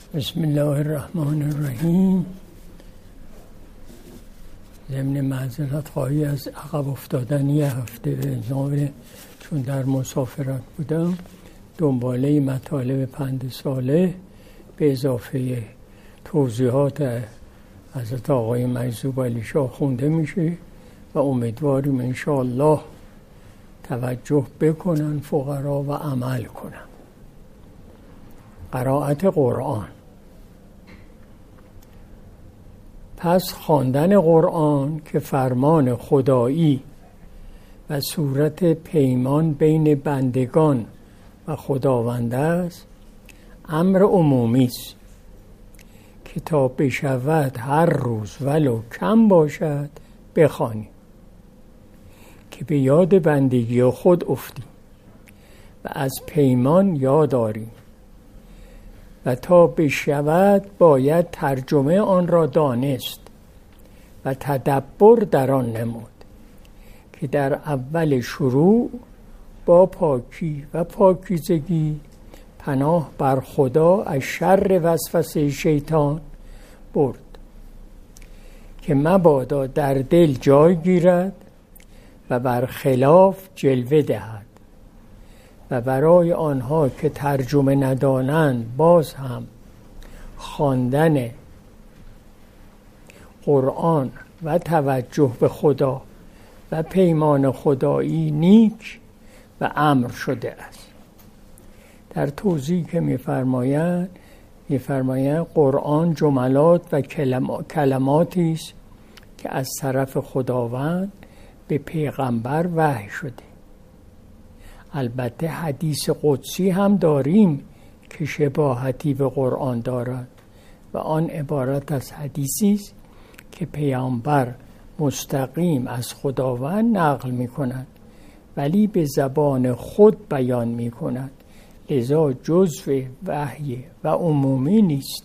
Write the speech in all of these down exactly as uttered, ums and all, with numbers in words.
بسم الله الرحمن الرحیم. ضمن معذرت خواهی از عقب افتادن یه هفته به نظام، چون در مسافرت بودم، دنباله مطالب پند صالح به اضافه توضیحات حضرت آقای مجذوب علی شاه خونده میشه و امیدواریم انشاءالله توجه بکنن فقرا و عمل کنن. قرائت قرآن. پس خواندن قرآن که فرمان خدایی و صورت پیمان بین بندگان و خداوند است، امر عمومی است که تا بشود هر روز ولو کم باشد بخوانیم که به یاد بندگی خود افتیم و از پیمان یاد داریم و تا بشود باید ترجمه آن را دانست و تدبر در آن نمود که در اول شروع با پاکی و پاکیزگی پناه بر خدا از شر وسوسه شیطان برد که مبادا در دل جای گیرد و بر خلاف جلوه دهد و برای آنها که ترجمه ندانند باز هم خواندن قرآن و توجه به خدا و پیمان خدایی نیک و امر شده است. در توضیح که می‌فرمایند می‌فرمایند قرآن جملات و کلماتی است که از طرف خداوند به پیغمبر وحی شده. البته حدیث قدسی هم داریم که شباهتی به قرآن دارد و آن عبارت از حدیثی است که پیامبر مستقیم از خداوند نقل می کند ولی به زبان خود بیان می کند، لذا جزو وحی و عمومی نیست.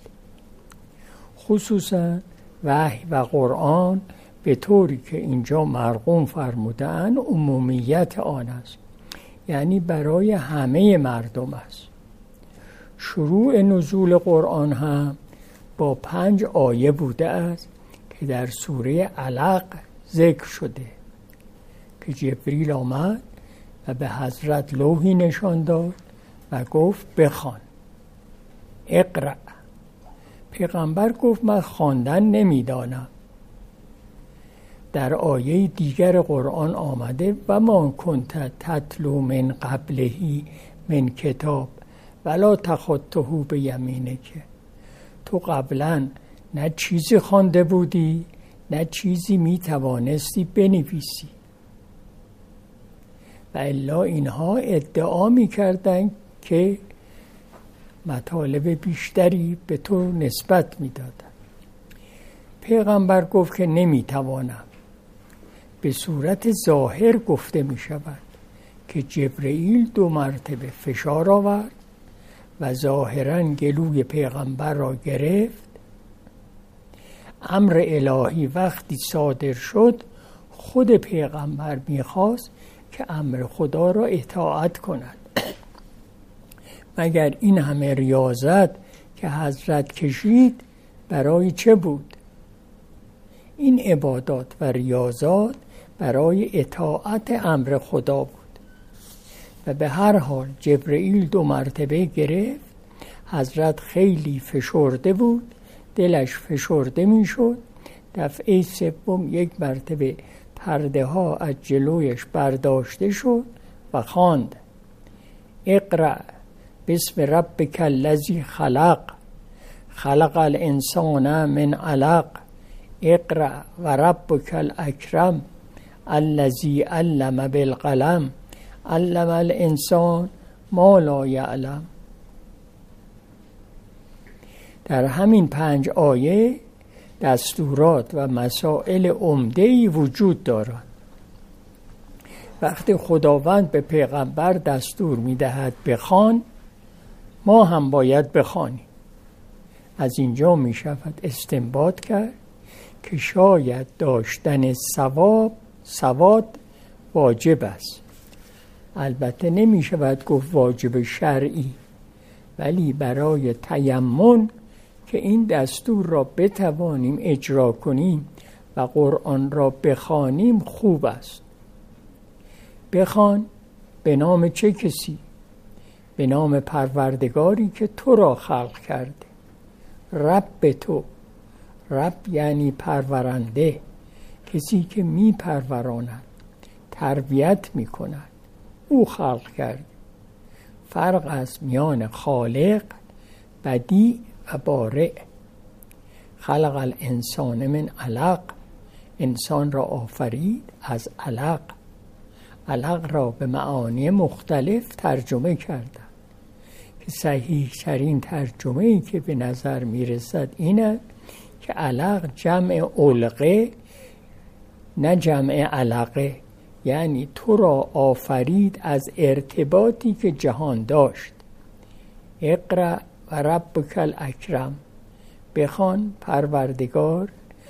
خصوصا وحی و قرآن به طوری که اینجا مرقوم فرمودند عمومیت آن است، یعنی برای همه مردم است. شروع نزول قرآن هم با پنج آیه بوده است که در سوره علق ذکر شده که جبریل آمد و به حضرت لوحی نشان داد و گفت بخوان، اقرأ. پیغمبر گفت من خواندن نمیدانم. در آیه دیگر قرآن آمده و ما کنت تتلو من قبلهی من کتاب ولا تخطه بیمینک. تو قبلا نه چیزی خوانده بودی نه چیزی می توانستی بنویسی. و الا اینها ادعا می کردن که مطالب بیشتری به تو نسبت می دادن. پیغمبر گفت که نمی توانم. به صورت ظاهر گفته می شود که جبرئیل دو مرتبه فشار آورد و ظاهراً گلوی پیغمبر را گرفت. امر الهی وقتی صادر شد خود پیغمبر می خواست که امر خدا را اطاعت کند. مگر این همه ریاضت که حضرت کشید برای چه بود؟ این عبادات و ریاضات برای اطاعت امر خدا بود و به هر حال جبرئیل دو مرتبه گرفت. حضرت خیلی فشرده بود، دلش فشرده می شد. دفعه سوم یک مرتبه پرده ها از جلویش برداشته شد و خواند اقرأ بسم ربک الذی خلق خلق الانسان من علق اقرأ و ربک الاکرم الذی علم بالقلم علم الانسان ما لا یعلم. در همین پنج آیه دستورات و مسائل عمده‌ای وجود دارد. وقتی خداوند به پیغمبر دستور می‌دهد بخوان، ما هم باید بخوانیم. از اینجا می‌شود استنباط کرد که شاید داشتن ثواب سواد واجب است. البته نمی‌شود گفت واجب شرعی، ولی برای تیمم که این دستور را بتوانیم اجرا کنیم و قرآن را بخوانیم خوب است. بخوان به نام چه کسی؟ به نام پروردگاری که تو را خلق کرده. رب تو، رب یعنی پرورنده، کسی که می پروراند، تربیت می کند، او خلق کرده. فرق است میان خالق، بدیع و بارئ. خلق الانسان من علق، انسان را آفرید از علق. علق را به معانی مختلف ترجمه کردند که صحیح ترین ترجمه ای که به نظر می رسد اینه که علق جمع علقه نه جمع علقه، یعنی تو را آفرید از ارتباطی که جهان داشت. اقرأ و ربک الاکرم، بخوان پروردگار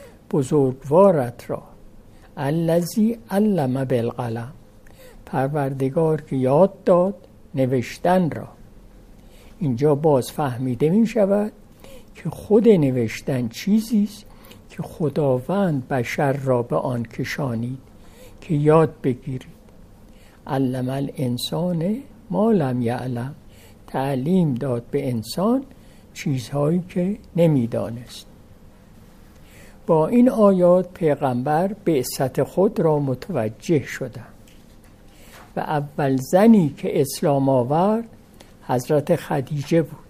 بزرگوارت را. الذی علم بالقلم، پروردگار که یاد داد نوشتن را. اینجا باز فهمیده می شود که خود نوشتن چیزی است که خداوند بشر را به آن کشانید که یاد بگیرید. علم الانسان ما لم یعلم، تعلیم داد به انسان چیزهایی که نمیدانست. با این آیات پیغمبر بعثت خود را متوجه شدند و اول زنی که اسلام آورد حضرت خدیجه بود.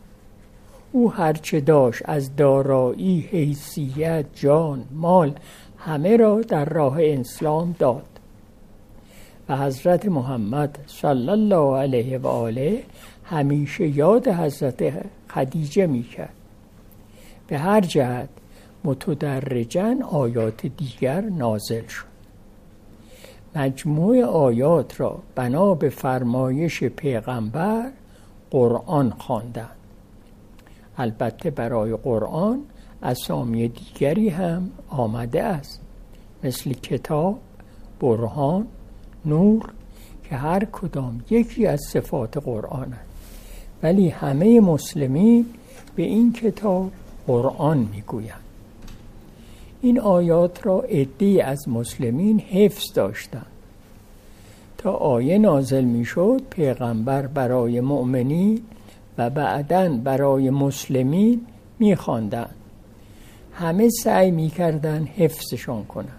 او هرچه داشت از دارایی، حیثیت، جان، مال همه را در راه اسلام داد و حضرت محمد صلی الله علیه و آله همیشه یاد حضرت خدیجه میکرد. به هر جهت متدرجاً آیات دیگر نازل شد. مجموع آیات را بنا به فرمایش پیغمبر قرآن خواندند. البته برای قرآن اسامی دیگری هم آمده است، مثل کتاب، برهان، نور، که هر کدام یکی از صفات قرآن است، ولی همه مسلمین به این کتاب قرآن میگویند. این آیات را عده‌ای از مسلمین حفظ داشتند. تا آیه نازل میشد پیغمبر برای مؤمنین و بعداً برای مسلمین میخواندند. همه سعی میکردند حفظشان کنند.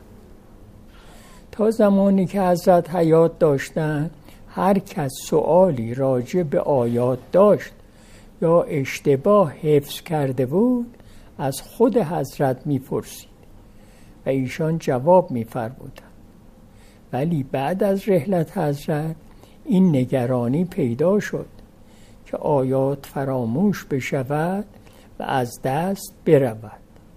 تا زمانی که حضرت حیات داشتند، هر کس سؤالی راجع به آیات داشت یا اشتباه حفظ کرده بود از خود حضرت میپرسید و ایشان جواب میفرمودند. ولی بعد از رحلت حضرت این نگرانی پیدا شد که آیات فراموش بشود و از دست برود.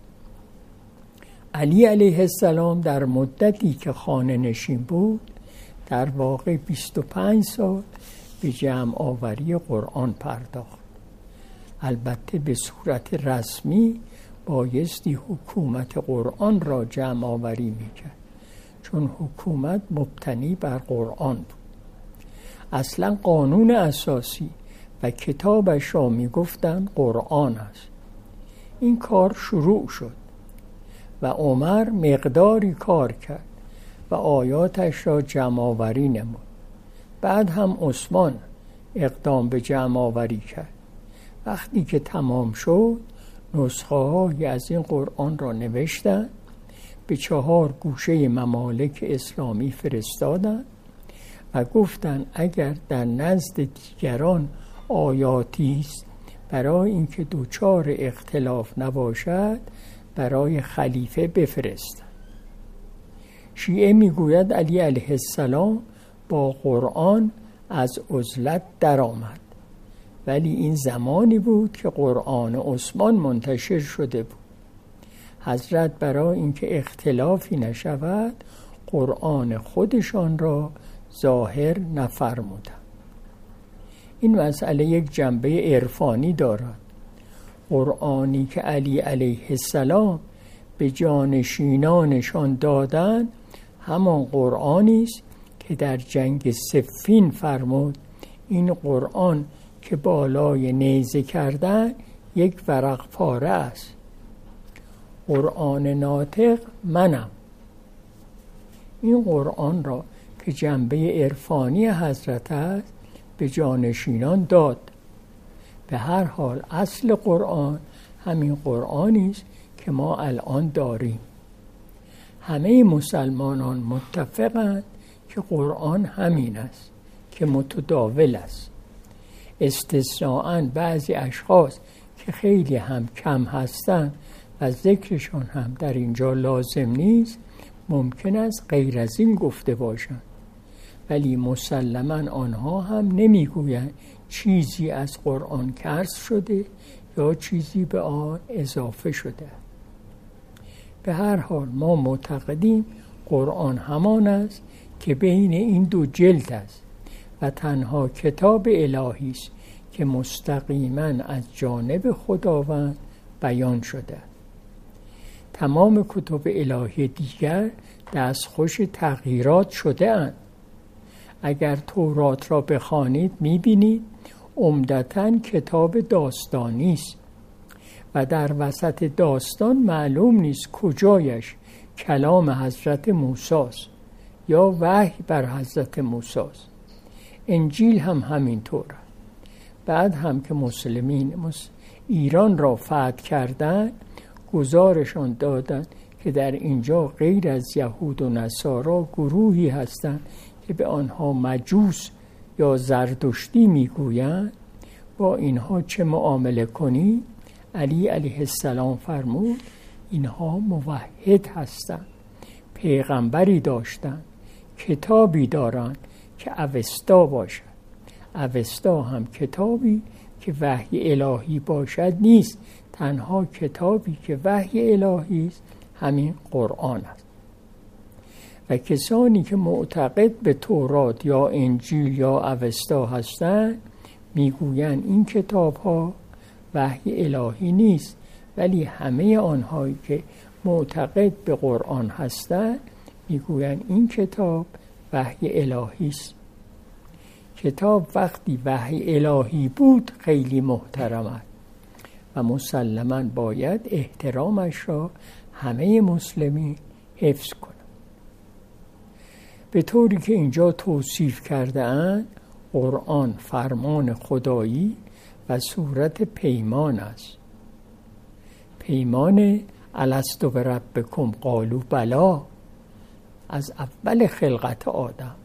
علی علیه السلام در مدتی که خانه نشین بود در واقع بیست و پنج سال به جمع آوری قرآن پرداخت. البته به صورت رسمی بایستی حکومت قرآن را جمع آوری میکرد، چون حکومت مبتنی بر قرآن بود. اصلا قانون اساسی و کتابش را میگفتند قرآن است. این کار شروع شد و عمر مقداری کار کرد و آیاتش را جمع آوری نمود. بعد هم عثمان اقدام به جمع آوری کرد. وقتی که تمام شد نسخه هایی از این قرآن را نوشتند، به چهار گوشه ممالک اسلامی فرستادند و گفتند اگر در نزد دیگران آیاتی است برای اینکه دوچار اختلاف نباشد برای خلیفه بفرستند. شیعه میگوید علی علیه السلام با قرآن از عزلت درآمد، ولی این زمانی بود که قرآن عثمان منتشر شده بود. حضرت برای اینکه اختلافی نشود قرآن خودشان را ظاهر نفرمودند. این مسئله یک جنبه عرفانی دارد. قرآنی که علی علیه السلام به جانشینانشان دادند همان قرآنی است که در جنگ صفین فرمود این قرآن که بالای نیزه کردن یک ورق پاره است. قرآن ناطق منم. این قرآن را که جنبه عرفانی حضرت است به جانشینان داد. به هر حال اصل قرآن همین قرآنی است که ما الان داریم. همه مسلمانان متفقند که قرآن همین است که متداول است. استثناءً بعضی اشخاص که خیلی هم کم هستند و ذکرشان هم در اینجا لازم نیست ممکن است غیر از این گفته باشند، ولی مسلماً آنها هم نمیگویند چیزی از قرآن کسر شده یا چیزی به آن اضافه شده. به هر حال ما معتقدیم قرآن همان است که بین این دو جلد است و تنها کتاب الهی است که مستقیما از جانب خداوند بیان شده. تمام کتب الهی دیگر دستخوش تغییرات شده اند. اگر تورات را بخوانید می‌بینید عمدتاً کتاب داستانی است و در وسط داستان معلوم نیست کجایش کلام حضرت موسی است یا وحی بر حضرت موسی است. انجیل هم همینطور. بعد هم که مسلمین ایران را فتح کردند گزارشان دادند که در اینجا غیر از یهود و نصارا گروهی هستند که به آنها مجوس یا زردشتی میگویند. با اینها چه معامله کنی؟ علی علیه السلام فرمود اینها موحد هستند، پیغمبری داشتند، کتابی دارند که اوستا باشد. اوستا هم کتابی که وحی الهی باشد نیست، تنها کتابی که وحی الهی است همین قرآن است. و کسانی که معتقد به تورات یا انجیل یا اوستا هستند میگویند این کتاب ها وحی الهی نیست، ولی همه آنهایی که معتقد به قرآن هستند میگویند این کتاب وحی الهی است. کتاب وقتی وحی الهی بود خیلی محترم است و مسلماً باید احترامش را همه مسلمین حفظ کنند. به طوری که اینجا توصیف کرده اند قرآن فرمان خدایی و صورت پیمان است. پیمان الستو بربکم قالوا بلی از اول خلقت آدم.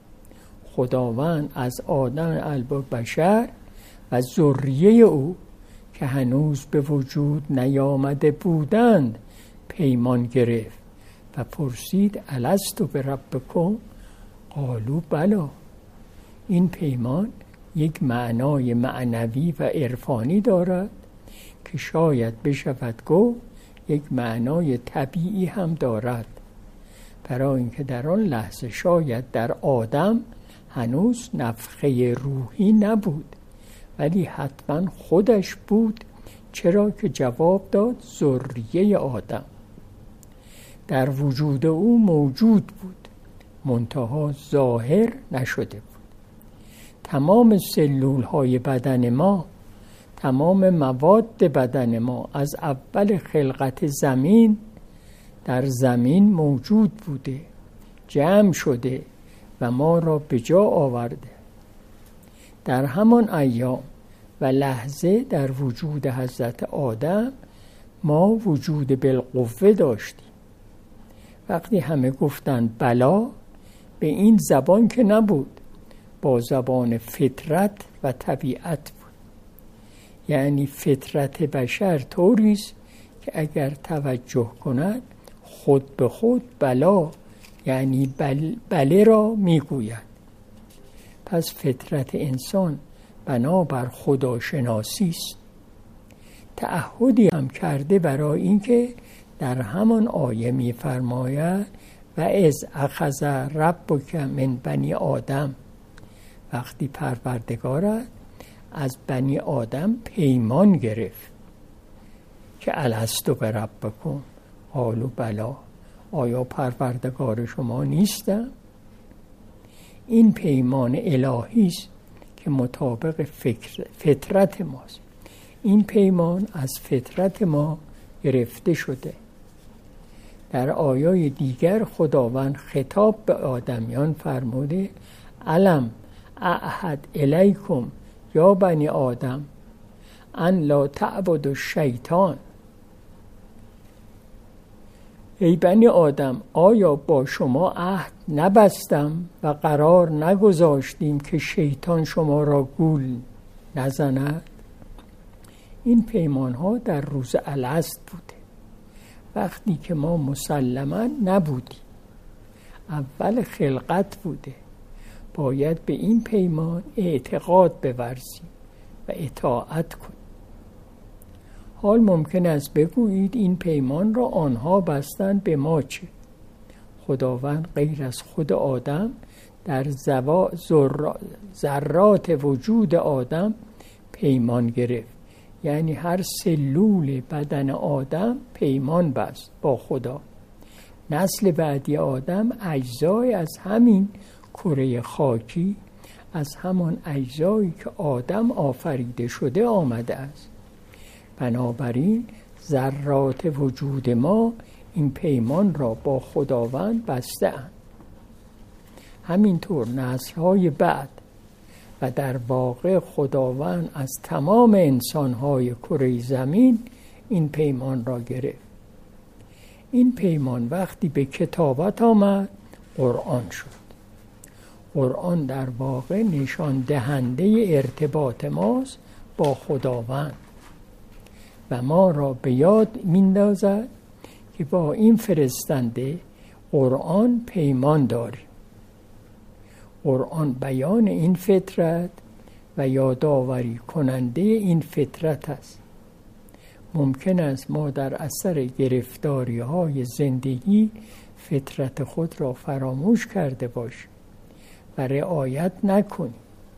خداوند از آدم البشر و ذریه او که هنوز به وجود نیامده بودند پیمان گرفت و پرسید الستو بربکم قالوا بلی. این پیمان یک معنای معنوی و عرفانی دارد که شاید بشود گفت یک معنای طبیعی هم دارد، برای اینکه در آن لحظه شاید در آدم هنوز نفخه روحی نبود، ولی حتما خودش بود، چرا که جواب داد ذریه آدم. در وجود او موجود بود، منتها ظاهر نشده بود. تمام سلول های بدن ما، تمام مواد بدن ما از اول خلقت زمین در زمین موجود بوده، جمع شده و ما را به جا آورده. در همان ایام و لحظه در وجود حضرت آدم ما وجود بالقوه داشتیم. وقتی همه گفتند بلا، به این زبان که نبود، با زبان فطرت و طبیعت بود. یعنی فطرت بشر طوریست که اگر توجه کند خود به خود بلا یعنی بل بله را میگوید. پس فطرت انسان بنابر خداشناسی است. تعهدی هم کرده برای اینکه در همان آیه می‌فرماید و از اخذ ربک من بنی آدم، وقتی پروردگارت از بنی آدم پیمان گرفت که الستو بربکم قالوا بلی، آیا پروردگار شما نیستم؟ این پیمان الهی است که مطابق فکر فطرت ماست. این پیمان از فطرت ما گرفته شده. در آیای دیگر خداوند خطاب به آدمیان فرموده الم اعهد الیکم یا بنی آدم ان لا تعبدوا الشیطان. ای بنی آدم آیا با شما عهد نبستم و قرار نگذاشتیم که شیطان شما را گول نزند؟ این پیمان ها در روز الست بوده، وقتی که ما مسلما نبودیم، اول خلقت بوده. باید به این پیمان اعتقاد بورزیم و اطاعت کنیم. حال ممکن است بگویید این پیمان را آنها بستند، به ما چه؟ خداوند غیر از خود آدم در ذرات وجود آدم پیمان گرفت. یعنی هر سلول بدن آدم پیمان بست با خدا. نسل بعدی آدم اجزای از همین کره خاکی، از همان اجزایی که آدم آفریده شده آمده است. بنابراین ذرات وجود ما این پیمان را با خداوند بسته اند. همینطور نسل‌های بعد و در واقع خداوند از تمام انسان‌های کره زمین این پیمان را گرفت. این پیمان وقتی به کتابت آمد قرآن شد. قرآن در واقع نشان دهنده ارتباط ماست با خداوند و ما را به یاد میندازد که با این فرستنده قرآن پیمان داریم. قرآن بیان این فطرت و یادآوری کننده این فطرت است. ممکن است ما در اثر گرفتاری های زندگی فطرت خود را فراموش کرده باشیم و رعایت نکنیم.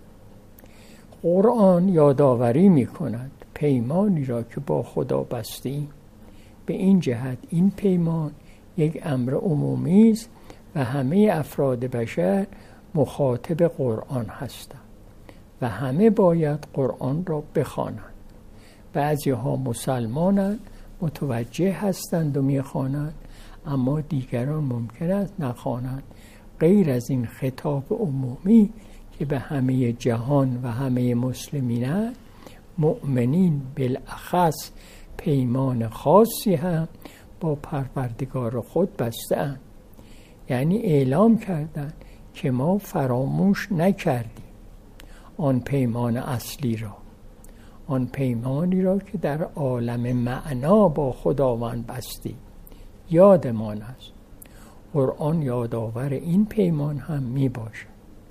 قرآن یادآوری می کند پیمانی را که با خدا بستیم. به این جهت این پیمان یک امر عمومی است و همه افراد بشر مخاطب قرآن هستند و همه باید قرآن را بخوانند. بعضی ها مسلمانند، متوجه هستند و میخوانند، اما دیگران ممکن است نخوانند. غیر از این خطاب عمومی که به همه جهان و همه مسلمین، مؤمنین بالاخص پیمان خاصی هم با پروردگار خود بسته‌اند. یعنی اعلام کردند که ما فراموش نکردیم آن پیمان اصلی را، آن پیمانی را که در عالم معنا با خداوند بستیم. یادمان است. قرآن یادآور این پیمان هم می باشد.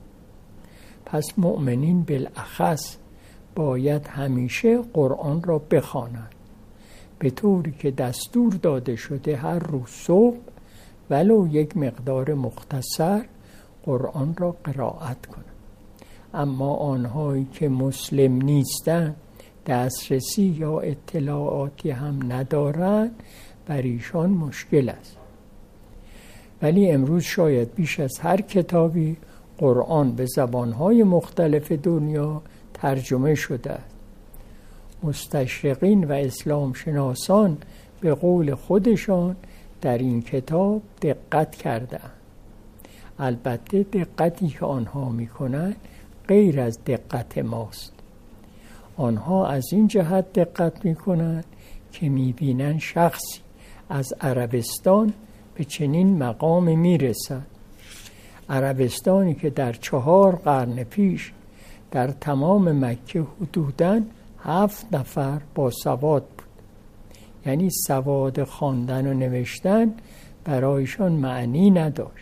پس مؤمنین بالاخص باید همیشه قرآن را بخوانند، به طوری که دستور داده شده هر روز صبح ولو یک مقدار مختصر قرآن را قرائت کنند. اما آنهایی که مسلم نیستند، دسترسی یا اطلاعاتی هم ندارند، بر ایشان مشکل است. ولی امروز شاید بیش از هر کتابی قرآن به زبانهای مختلف دنیا ترجمه شده است. مستشرقین و اسلام شناسان به قول خودشان در این کتاب دقت کردند. البته دقتی که آنها میکنند غیر از دقت ماست. آنها از این جهت دقت میکنند که میبینند شخصی از عربستان به چنین مقام میرسد. عربستانی که در چهار قرن پیش در تمام مکه حدوداً هفت نفر با سواد بود. یعنی سواد خواندن و نوشتن برایشان معنی نداشت.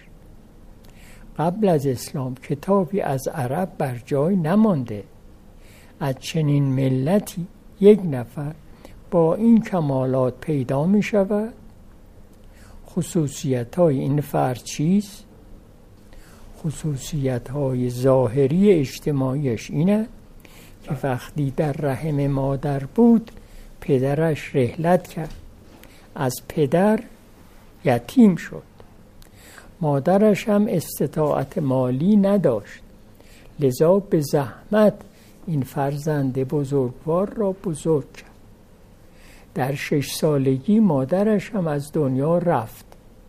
قبل از اسلام کتابی از عرب بر جای نمانده. از چنین ملتی یک نفر با این کمالات پیدا می شود. خصوصیت های این فرد چیست؟ خصوصیت های ظاهری اجتماعیش اینه که وقتی در رحم مادر بود پدرش رحلت کرد، از پدر یتیم شد. مادرش هم استطاعت مالی نداشت، لذا به زحمت این فرزند بزرگوار را بزرگ کرد. در شش سالگی مادرش هم از دنیا رفت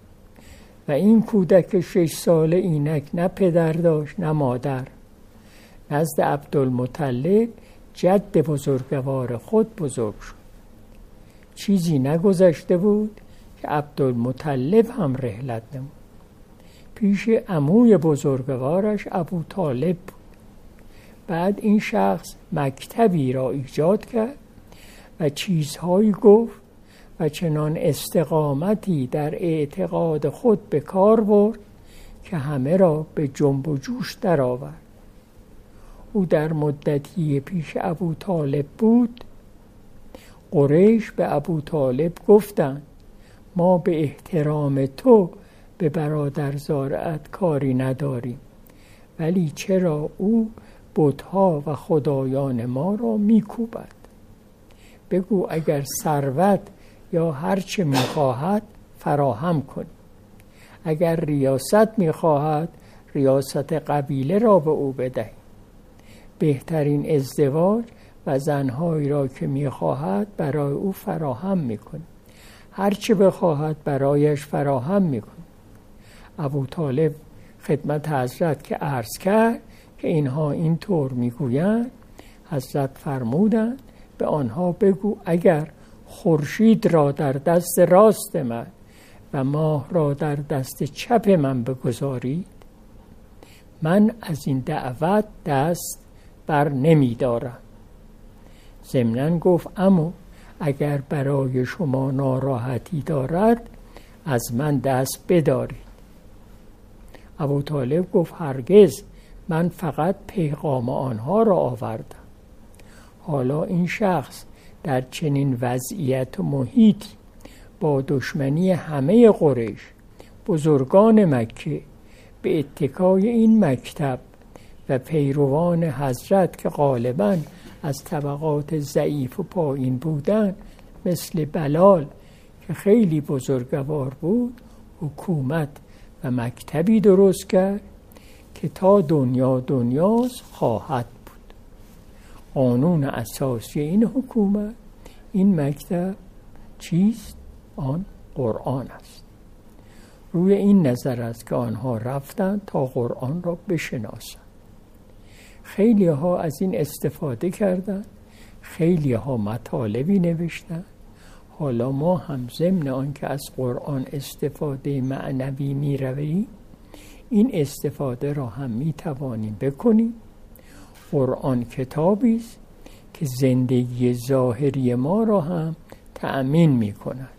و این کودک شش ساله اینک نه پدر داشت نه مادر. نزد عبدالمطلب جد بزرگوار خود بزرگ شد. چیزی نگذشته بود که عبدالمطلب هم رحلت نمود. پیش عموی بزرگوارش ابو طالب بود. بعد این شخص مکتبی را ایجاد کرد و چیزهایی گفت و چنان استقامتی در اعتقاد خود به کار برد که همه را به جنب و جوش درآورد. او در مدتی پیش ابو طالب بود. قریش به ابو طالب گفتند ما به احترام تو به برادرزاده‌ات کاری نداریم، ولی چرا او بت‌ها و خدایان ما را میکوبد؟ بگو اگر ثروت یا هر چه میخواهد فراهم کن. اگر ریاست میخواهد ریاست قبیله را به او بدهی. بهترین ازدواج و زنهایی را که میخواهد برای او فراهم میکن. هر چه بخواهد برایش فراهم میکن. ابو طالب خدمت حضرت که عرض کرد که اینها اینطور میگویند، حضرت فرمودند به آنها بگو اگر خورشید را در دست راست من و ماه را در دست چپ من بگذارید، من از این دعوت دست بر نمی دارم. ضمناً گفت اما اگر برای شما ناراحتی دارد از من دست بدارید. ابو طالب گفت هرگز، من فقط پیغام آنها را آوردم. حالا این شخص در چنین وضعیت و محیطی با دشمنی همه قریش، بزرگان مکه، به اتکای این مکتب و پیروان حضرت که غالباً از طبقات ضعیف و پایین بودند، مثل بلال که خیلی بزرگوار بود، حکومت و مکتبی درست کرد که تا دنیا دنیاست خواهد بود. قانون اساسی این حکومت، این مکتب چیست؟ آن قرآن است. روی این نظر است که آنها رفتند تا قرآن را بشناسند. خیلی ها از این استفاده کردند، خیلی ها مطالبی نوشتند. حالا ما هم ضمن آن که از قرآن استفاده معنوی می رویم، این استفاده را هم می توانیم بکنیم. قرآن کتابی است که زندگی ظاهری ما را هم تأمین می کند.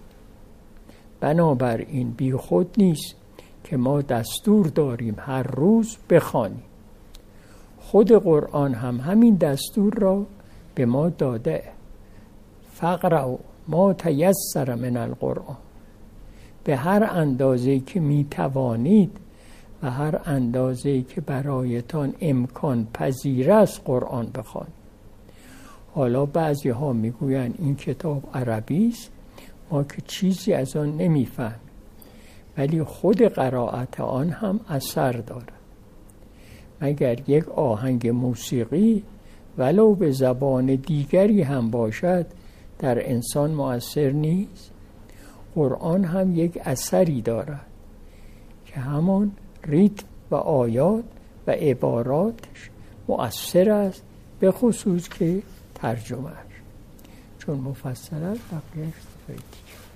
بنابراین بی خود نیست که ما دستور داریم هر روز بخوانیم. خود قرآن هم همین دستور را به ما داده. فقرأوا ما تیسر من القرآن. به هر اندازه که می توانید و هر اندازه که برایتان امکان پذیر است قرآن بخوانید. حالا بعضی ها می گویند این کتاب عربی است، ما که چیزی از آن نمی فهمیم، ولی خود قرائت آن هم اثر دارد. مگر یک آهنگ موسیقی ولو به زبان دیگری هم باشد در انسان مؤثر نیست؟ قرآن هم یک اثری دارد که همان ریتم و آیات و عباراتش مؤثر است، به خصوص که ترجمهش چون مفصل است. بقیه‌اش دیگه